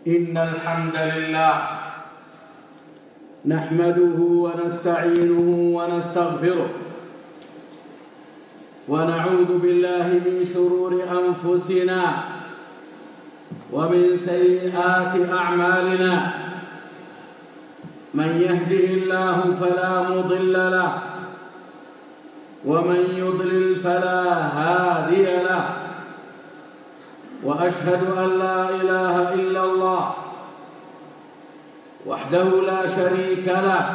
إن الحمد لله نحمده ونستعينه ونستغفره ونعوذ بالله من شرور أنفسنا ومن سيئات أعمالنا. من يهده الله فلا مضل له ومن يضلل فلا هادي له، وأشهد أن لا إله إلا الله وحده لا شريك له،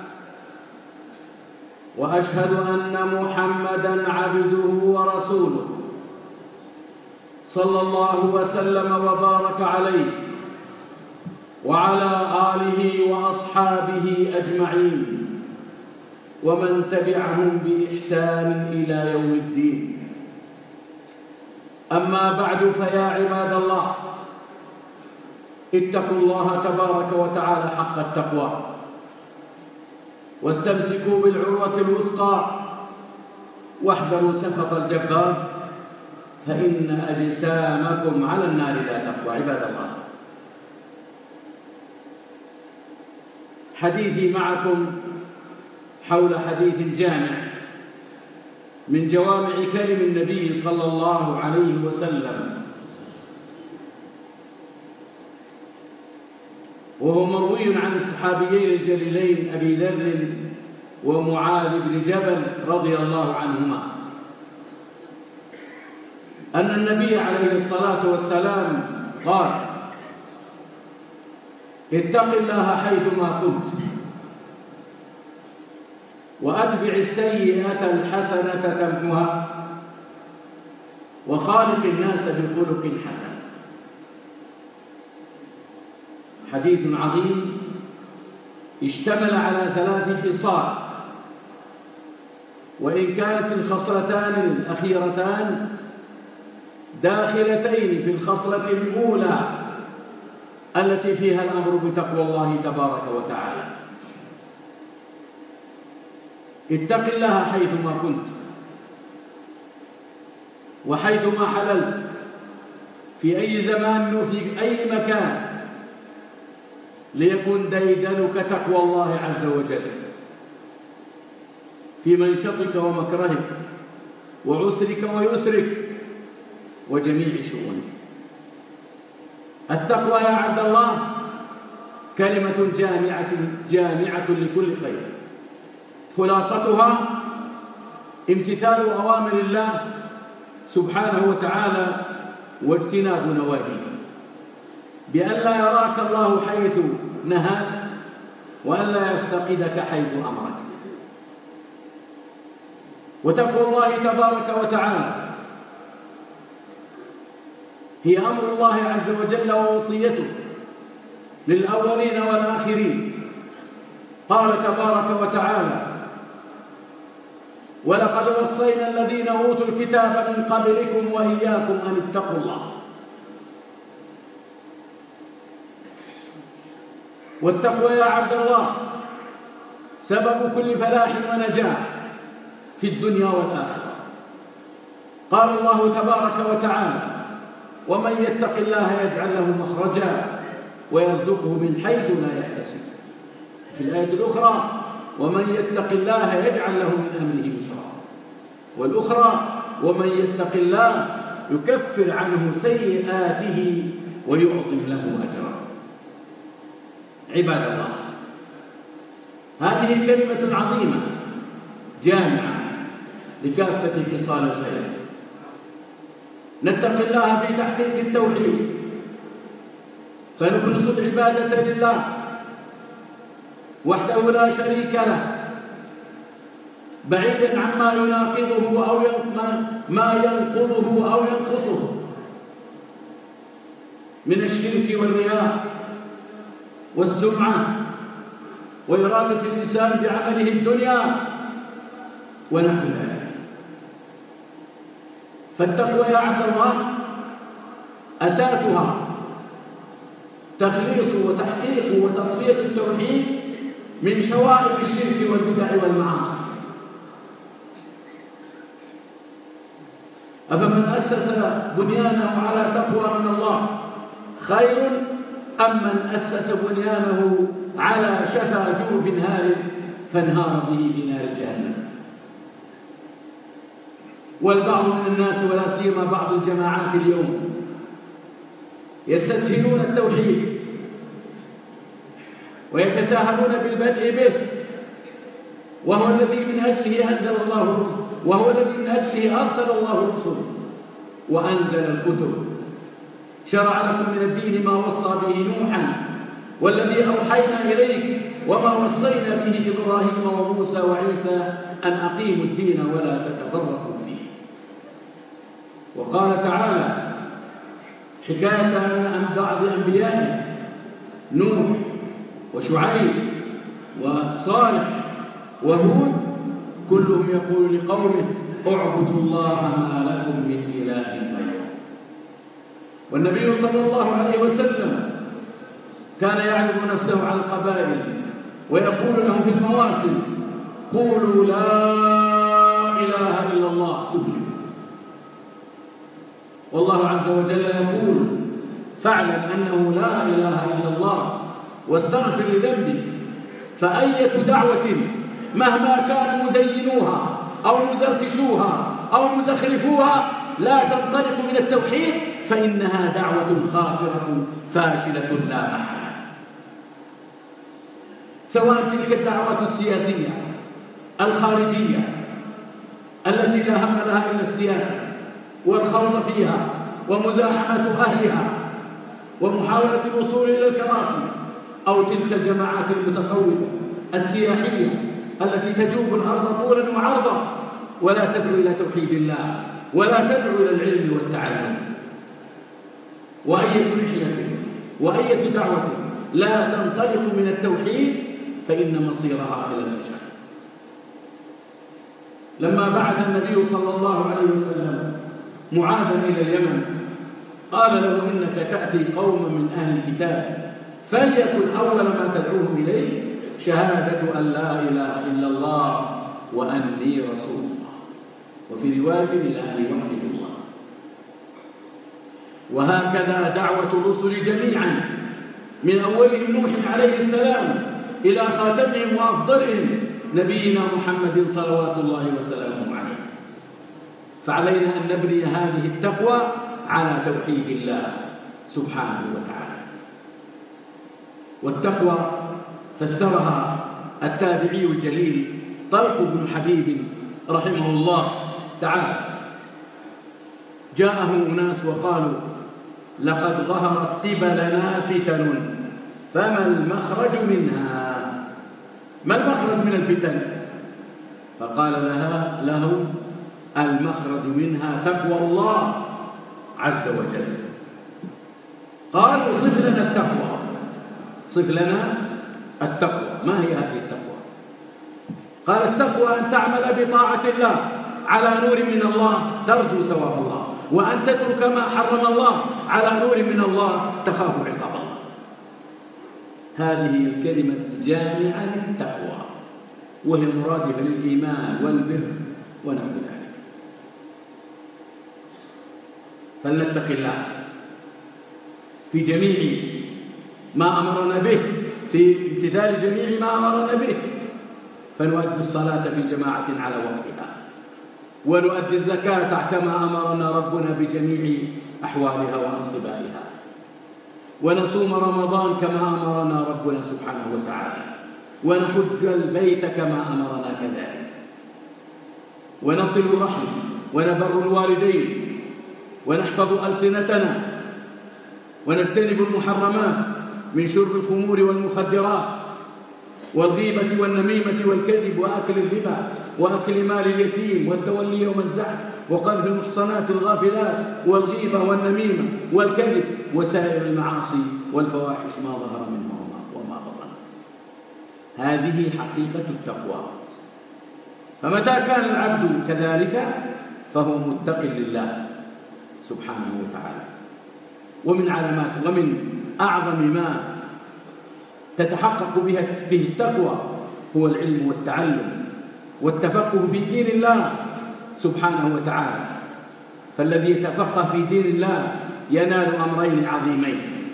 وأشهد أن محمدًا عبده ورسوله صلى الله وسلم وبارك عليه وعلى آله وأصحابه أجمعين ومن تبعهم بإحسان إلى يوم الدين. أما بعد، فيا عباد الله، اتقوا الله تبارك وتعالى حق التقوى واستمسكوا بالعروة الوثقى واحذروا سخط الجبار، فإن أجسامكم على النار لا تقوى. عباد الله، حديثي معكم حول حديث جامع من جوامع كلم النبي صلى الله عليه وسلم، وهو مروي عن الصحابيين الجليلين أبي ذر ومعاذ بن جبل رضي الله عنهما أن النبي عليه الصلاة والسلام قال: اتق الله حيثما كنت وأتبع السيئة الحسنة تمحها وخالق الناس بخلق حسن. حديث عظيم اشتمل على 3 خصال، وإن كانت الخصلتان الأخيرتان داخلتين في الخصلة الأولى التي فيها الأمر بتقوى الله تبارك وتعالى. اتق الله حيثما كنت وحيثما حللت، في أي زمان وفي أي مكان، ليكن ديدنك تقوى الله عز وجل في منشطك ومكرهك وعسرك ويسرك وجميع شؤونك. التقوى يا عبد الله كلمة جامعة لكل خير، خلاصتها امتثال أوامر الله سبحانه وتعالى واجتناب نواهيه، بأن لا يراك الله حيث نهاك وأن لا يفتقدك حيث أمرك. وتقوى الله تبارك وتعالى هي أمر الله عز وجل ووصيته للأولين والآخرين. قال تبارك وتعالى: ولقد وصينا الذين أوتوا الكتاب من قبلكم وإياكم أن اتقوا الله. والتقوى يا عبد الله سبب كل فلاح ونجاح في الدنيا والآخرة. قال الله تبارك وتعالى: ومن يتق الله يجعل له مخرجا ويرزقه من حيث لا يحتسب. في الآية الأخرى: ومن يتق الله يجعل له من أمره يسرا. والأخرى: ومن يتق الله يكفر عنه سيئاته ويعظم له أجرا. عباد الله، هذه كلمة عظيمة جامعة لكافة خصال الخير. نتقي الله في تحقيق التوحيد فنخلص العبادة لله وحده لا شريك له، بعيدا عما يناقضه أو ما ينقضه أو ينقصه من الشرك والرياء والسمعة وإرادة الإنسان بعمله الدنيا ونحو ذلك. فالتقوى يا عبد الله أساسها تخليص وتحقيق وتصفية التوحيد من شوائب الشرك والبدع والمعاصي. أفمن أسس بنيانه على تقوى من الله خير أم من أسس بنيانه على شفا جرف هار فانهار به في نار جهنم. والبعض من الناس ولا سيما بعض الجماعات اليوم يستسهلون التوحيد ويتساهلون بالبدء به، وهو الذي من أجله أنزل الله، وهو الذي من أجله أرسل الله الرسل وأنزل الكتب. شرع لكم من الدين ما وصى به نوحا والذي أوحينا إليك وما وصينا به إبراهيم وموسى وعيسى أن أقيموا الدين ولا تتفرقوا فيه. وقال تعالى حكاية عن بعض أنبيائه نوح وشعيب وصالح وهود كلهم يقول لقومه اعبدوا الله ما لكم من إله غيره. والنبي صلى الله عليه وسلم كان يعرض نفسه على القبائل ويقول لهم في المواسم قولوا لا إله إلا الله تفلحوا. والله عز وجل يقول فاعلم أنه لا إله إلا الله واستغفر لذنبك. فأية دعوة مهما كانوا مزينوها أو مزركشوها أو مزخرفوها لا تنطلق من التوحيد فإنها دعوة خاسرة فاشلة لا محالة. سواء تلك الدعوات السياسية الخارجية التي لا هم لها إلا السياسة والخوض فيها ومزاحمة أهلها ومحاولة الوصول إلى الكراسي، أو تلك الجماعات المتصوفة السياحية التي تجوب الأرض طولا وعرضا ولا تدعو إلى توحيد الله ولا تدعو إلى العلم والتعلم. وأية رحلة وأية دعوة لا تنطلق من التوحيد فإن مصيرها إلى الفشل. لما بعث النبي صلى الله عليه وسلم معاذا إلى اليمن قال له إنك تأتي قوما من أهل الكتاب فليكن أول ما تدعوهم إليه شهادة أن لا إله إلا الله وأني رسول الله، وفي رواية إلى أن يوحد الله. وهكذا دعوة الرسل جميعا من أولهم نوح عليه السلام إلى خاتمهم وأفضلهم نبينا محمد صلوات الله وسلامه عليه. فعلينا أن نبني هذه التقوى على توحيد الله سبحانه وتعالى. والتقوى فسرها التابعي الجليل طلق بن حبيب رحمه الله تعالى. جاءه أناس وقالوا لقد ظهرت قبلنا فتن فما المخرج منها؟ ما المخرج من الفتن؟ فقال له المخرج منها تقوى الله عز وجل. قالوا صف لنا التقوى، صف لنا التقوى. ما هي هذه التقوى؟ قال التقوى أن تعمل بطاعة الله على نور من الله ترجو ثواب الله، وأن تترك ما حرم الله على نور من الله تخاف عقاب الله. هذه هي الكلمة الجامعة للتقوى، وهي المرادفة للإيمان والبر ونحو ذلك. فلنتق الله في جميع ما أمرنا به، في امتثال جميع ما أمرنا به، فنؤدي الصلاة في جماعة على وقتها، ونؤدي الزكاة كما أمرنا ربنا بجميع أحوالها وأنصبائها، ونصوم رمضان كما أمرنا ربنا سبحانه وتعالى، ونحج البيت كما أمرنا كذلك، ونصل الرحم ونبر الوالدين، ونحفظ ألسنتنا، ونجتنب المحرمات من شرب الخمور والمخدرات والغيبة والنميمة والكذب وأكل الربا وأكل مال اليتيم والتولي يوم الزحف وقذف المحصنات الغافلات والغيبة والنميمة والكذب وسائر المعاصي والفواحش ما ظهر منها وما بطن. هذه حقيقة التقوى. فمتى كان العبد كذلك فهو متق لله سبحانه وتعالى. ومن علامات ومن أعظم ما تتحقق به التقوى هو العلم والتعلم والتفقه في دين الله سبحانه وتعالى. فالذي يتفقه في دين الله ينال أمرين عظيمين: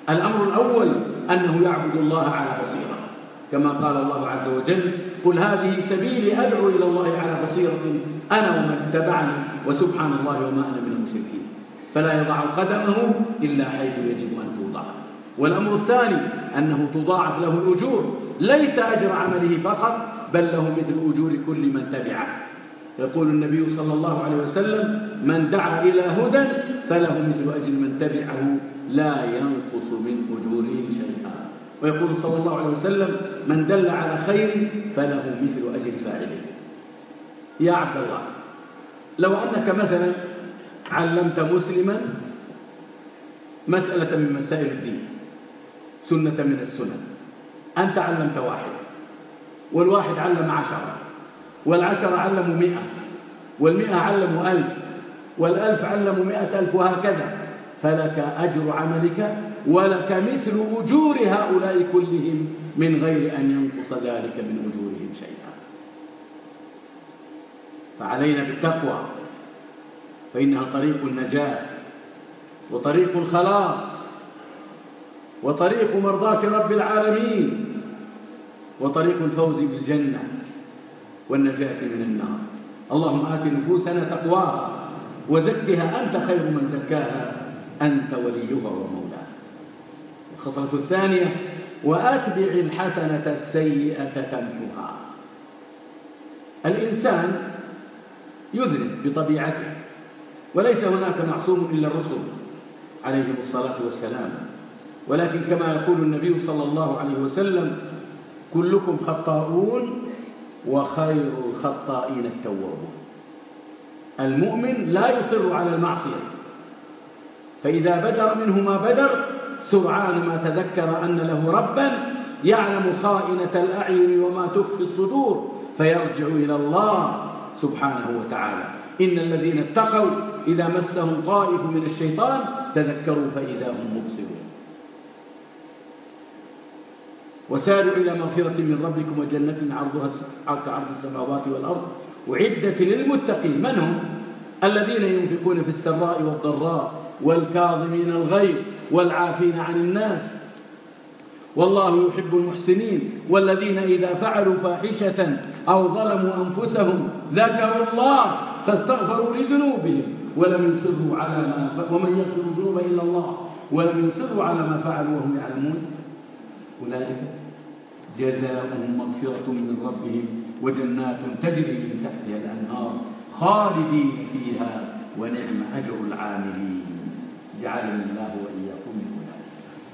الأمر الأول أنه يعبد الله على بصيرة، كما قال الله عز وجل: قل هذه سبيلي أدعو إلى الله على بصيرة أنا ومن اتبعني وسبحان الله وما أنا من المشركين. فلا يضع قدمه إلا حيث يجب أن توضع. والأمر الثاني أنه تضاعف له الأجور، ليس أجر عمله فقط، بل له مثل أجور كل من تبعه. يقول النبي صلى الله عليه وسلم: من دعا إلى هدى فله مثل أجر من تبعه لا ينقص من أجورهم شيئا. ويقول صلى الله عليه وسلم: من دل على خير فله مثل أجر فاعله. يا عبد الله، لو أنك مثلا علمت مسلما مسألة من مسائل الدين، سنة من السنن، أنت علمت واحد، والواحد علم 10، والعشرة علموا 100، وال100 علموا 1000، وال1000 علموا 100,000، وهكذا، فلك أجر عملك ولك مثل أجور هؤلاء كلهم من غير أن ينقص ذلك من أجورهم شيئا. فعلينا بالتقوى، فإنها طريق النجاة وطريق الخلاص وطريق مرضاة رب العالمين وطريق الفوز بالجنة والنجاة من النار. اللهم آت نفوسنا تقواها وزكها أنت خير من زكاها أنت وليها ومولاها. الخصلة الثانية: وأتبع الحسنة السيئة تمحها. الإنسان يذنب بطبيعته، وليس هناك معصوم إلا الرسل عليهم الصلاة والسلام، ولكن كما يقول النبي صلى الله عليه وسلم: كلكم خطاؤون وخير الخطائين التوابون. المؤمن لا يصر على المعصية، فإذا بدر منه ما بدر سرعان ما تذكر أن له ربا يعلم خائنة الأعين وما تخفي الصدور، فيرجع إلى الله سبحانه وتعالى. إن الذين اتقوا إذا مسهم طائف من الشيطان تذكروا فإذا هم مبصرون. وسارعوا إلى مغفرة من ربكم وجنة عرضها كعرض السماوات والأرض أعدت للمتقين. من هم؟ الذين ينفقون في السراء والضراء والكاظمين الغيظ والعافين عن الناس والله يحب المحسنين. والذين إذا فعلوا فاحشة أو ظلموا أنفسهم ذكروا الله فاستغفروا لذنوبهم ومن يغفر الذنوب إلا الله ولم يصروا على ما فعلوا وهم يعلمون أولئك جزاؤهم مغفرة من ربهم وجنات تجري من تحتها الأنهار خالدين فيها ونعم أجر العاملين. جعلني الله وإياكم من أولئك.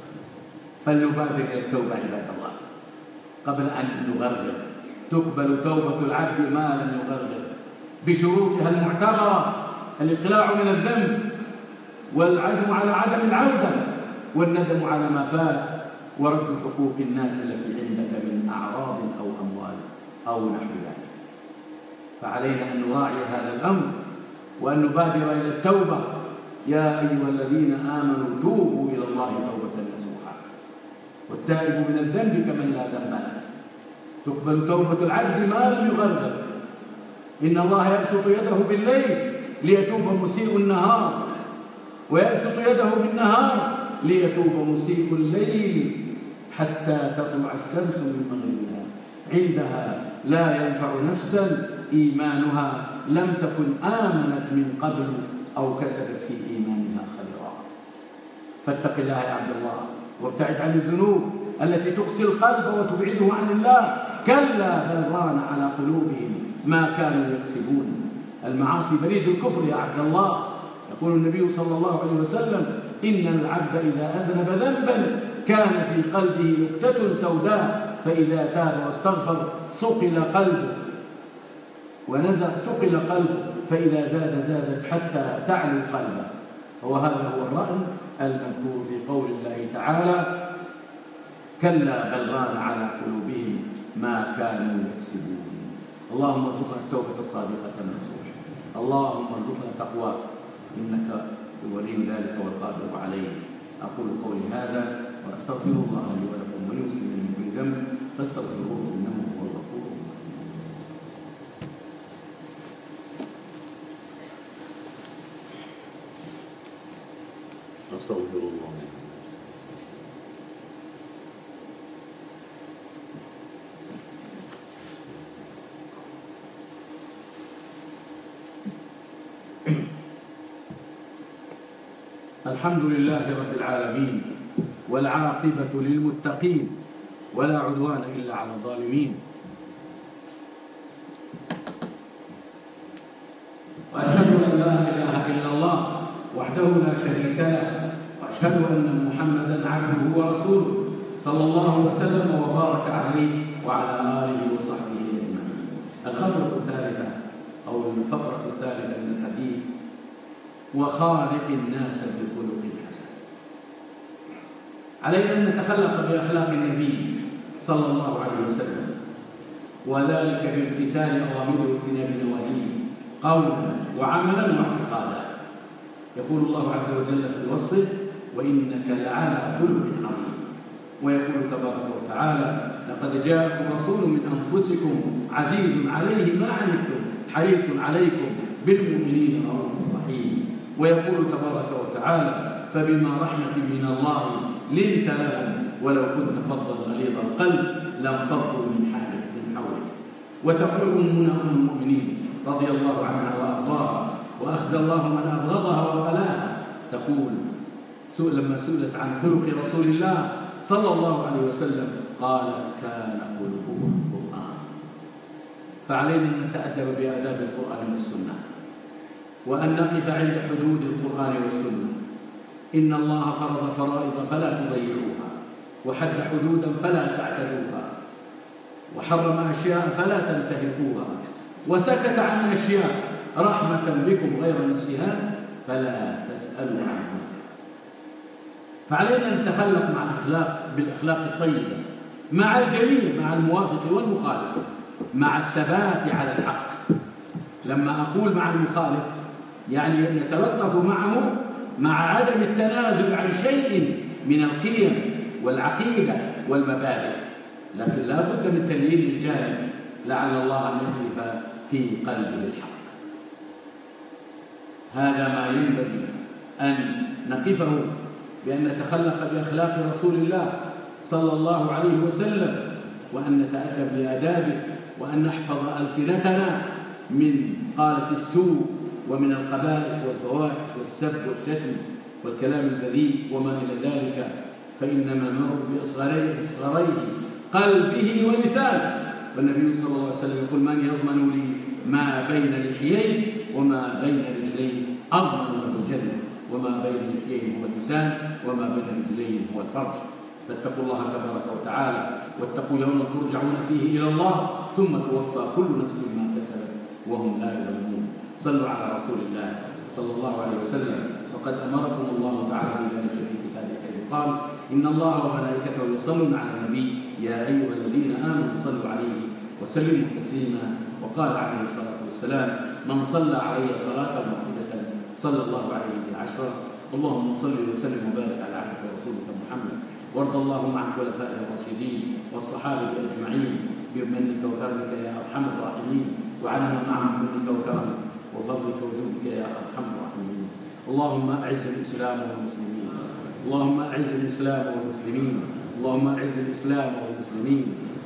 فلنبادر إلى التوبة عباد الله قبل أن نغرر. تقبل توبة العبد ما لم يغرر بشروطها المعتبرة: الإقلاع من الذنب، والعزم على عدم العودة، والندم على ما فات، ورد حقوق الناس التي عندك من أعراض أو أموال أو نحو ذلك. فعلينا أن نراعي هذا الأمر وأن نبادر إلى التوبة. يا أيها الذين آمنوا توبوا إلى الله توبة نصوحا. والتائب من الذنب كمن لا ذنب له. تقبل توبة العبد ما لم يغرر. إن الله يبسط يده بالليل ليتوب مسيء النهار، ويبسط يده بالنهار ليتوب مسيء الليل حتى تطلع الشمس من مغربها. عندها لا ينفع نفسا إيمانها لم تكن آمنت من قبل أو كسبت في إيمانها خيرا. فاتق الله يا عبد الله وابتعد عن الذنوب التي تقسي القلب وتبعده عن الله. كلا بل ران على قلوبهم ما كانوا يكسبون. المعاصي بريد الكفر يا عبد الله. يقول النبي صلى الله عليه وسلم: إن العبد إذا أذنب ذنبا كان في قلبه نكتة سوداء فإذا تاب واستغفر صقل قلبه صقل قلبه فإذا زادت حتى تعلو قلبه. وهذا هو الرأي المذكور في قول الله تعالى: كلا بل ران على قلوبهم ما كانوا يكسبون. اللهم ارزقنا التوبة الصادقة النصوح. اللهم ارزقنا تقواك إنك ولي ذلك والقادر عليه. أقول قولي هذا وأستغفر الله لي ولكم وللمسلمين من كل ذنب فاستغفروه إنه هو الغفور الرحيم. أستغفر الله. الحمد لله رب العالمين، والعاقبة للمتقين، ولا عدوان إلا على الظالمين. وأشهد أن لا إله إلا الله وحده لا شريك له، وأشهد أن محمدا عبده ورسوله صلى الله وسلم وبارك عليه وعلى آله وصحبه أجمعين. الخطوة الثالثة أو الفقرة الثالثة من الحديث: وخالق الناس بالخلق الحسن. علينا أن نتخلق بأخلاق النبي صلى الله عليه وسلم، وذلك بامتثال أوامره واجتناب نواهيه قولا وعملا واعتقادا. يقول الله عز وجل في الوصف: وإنك لعلى خلق عظيم. ويقول تبارك وتعالى: لقد جاءكم رسول من أنفسكم عزيز عليه ما عنتم حريص عليكم بالمؤمنين رؤوف رحيم. ويقول تبارك وتعالى: فبما رحمة من الله لنت لهم ولو كنت فظا غليظ القلب لانفضوا من حولك. وتقول أمنا أم المؤمنين رضي الله عنها وأرضاها، وأخزى الله من أبغضها وقلاها، تقول لما سئلت عن خلق رسول الله صلى الله عليه وسلم قالت: كان خلقه القرآن. فعلينا أن نتأدب بآداب القرآن والسنة، وأن نقف عند حدود القرآن والسنة. إن الله فرض فرائض فلا تضيعوها، وحد حدودا فلا تعتدوها، وحرم أشياء فلا تنتهكوها، وسكت عن أشياء رحمة بكم غير نسيان فلا تسألوا عنها. فعلينا أن نتخلق بالأخلاق الطيبة مع الجميع، مع الموافق والمخالف، مع الثبات على الحق. لما أقول مع المخالف يعني أن نتلطف معه مع عدم التنازل عن شيء من القيم والعقيدة والمبادئ، لكن لا بد من تليين الجانب لعل الله أن يخلف في قلبه الحق. هذا ما ينبغي أن نقفه، بأن نتخلق بأخلاق رسول الله صلى الله عليه وسلم، وأن نتأدب بآدابه، وأن نحفظ ألسنتنا من قالة السوء ومن القبائح والفواحش والسب والشتم والكلام البذيء وما إلى ذلك، فإنما المرء بإصغريه قلبه ولسانه. والنبي صلى الله عليه وسلم يقول: من يضمن لي ما بين لحييه وما بين رجليه أضمن له الجنة. وما بين لحييه هو اللسان، وما بين رجليه هو الفرج. فاتقوا الله تبارك وتعالى، واتقوا يوما ترجعون فيه إلى الله ثم توفى كل نفس ما كسبت وهم لا يظلمون. صلوا على رسول الله صلى الله عليه وسلم، وقد أمركم الله تعالى بذلك في كتابه حيث قال: إن الله وملائكته يصلون على النبي يا أيها الذين آمنوا صلوا عليه وسلموا تسليما. وقال عليه الصلاة والسلام: من صلى علي صلاة واحدة صلى الله عليه بعشرة. اللهم صل وسلم وبارك على عبدك ورسولك محمد، وارض اللهم عن خلفائه الراشدين والصحابة أجمعين بمنك وكرمك يا أرحم الراحمين، وعنا معهم بمنك وكرمك وفضلك وجودك يا أرحم الراحمين. اللهم أعز الإسلام والمسلمين، اللهم أعز الإسلام والمسلمين، اللهم أعز الإسلام والمسلمين.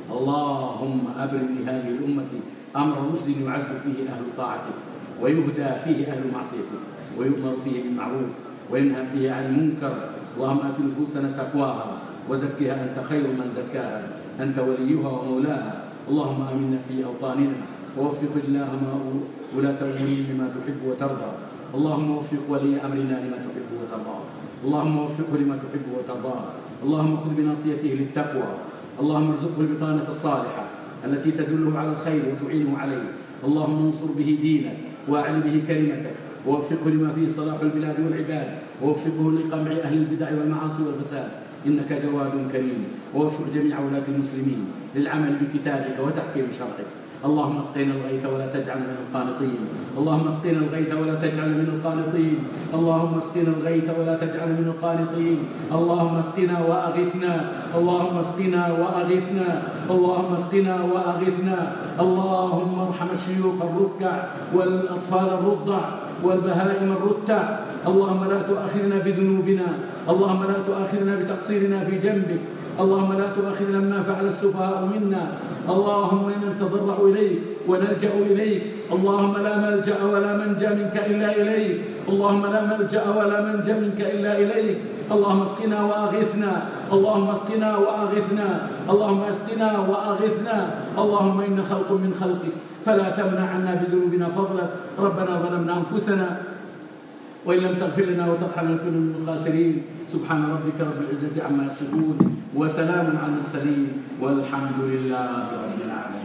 اللهم أبرم لهذه الأمة أمر رشد يعز فيه أهل طاعتك، ويهدى فيه أهل معصيتك، ويؤمر فيه بالمعروف وينهى فيه عن المنكر. اللهم آت نفوسنا تقواها وزكها أنت خير من زكاها، أنت وليها ومولاها. اللهم آمنا في أوطاننا، ووفق اللهم ولاة أمورنا لما تحب وترضى. اللهم وفق ولي أمرنا لما تحب وترضى، اللهم وفقه لما تحب وترضى. اللهم خذ بناصيته للتقوى، اللهم ارزقه البطانة الصالحة التي تدله على الخير وتعينه عليه. اللهم انصر به دينك واعل به كلمتك، ووفقه لما فيه صلاح البلاد والعباد، ووفقه لقمع أهل البدع والمعاصي والفساد، إنك جواد كريم. ووفق جميع ولاة المسلمين للعمل بكتابك وتحكيم شرعك. اللهم اسقنا الغيث ولا تجعلنا من القانطين، اللهم اسقنا الغيث ولا تجعلنا من القانطين، اللهم اسقنا الغيث ولا تجعلنا من القانطين. اللهم اسقنا وأغثنا، اللهم اسقنا وأغثنا، اللهم اسقنا وأغثنا. اللهم ارحم الشيوخ الركع والأطفال الرضع والبهائم الرتع. اللهم لا تؤاخذنا بذنوبنا، اللهم لا تؤاخذنا بتقصيرنا في جنبك، اللهم لا تؤاخذنا ما فعل السفهاء منا. اللهم إنا نتضرع إليك ونلجأ إليك. اللهم لا ملجأ ولا منجا منك إلا إليك. اللهم لا ملجأ ولا منجا منك إلا إليك. اللهم اسقنا وأغثنا، اللهم اسقنا وأغثنا، اللهم اسقنا وأغثنا. اللهم إن خلق من خلقك فلا تمنع عنا بذنوبنا فضلك. ربنا ظلمنا أنفسنا وإن لم تغفر لنا وترحمنا لنكن من الخاسرين. سبحان ربك رب العزة عما يصفون وسلام على المرسلين والحمد لله رب العالمين.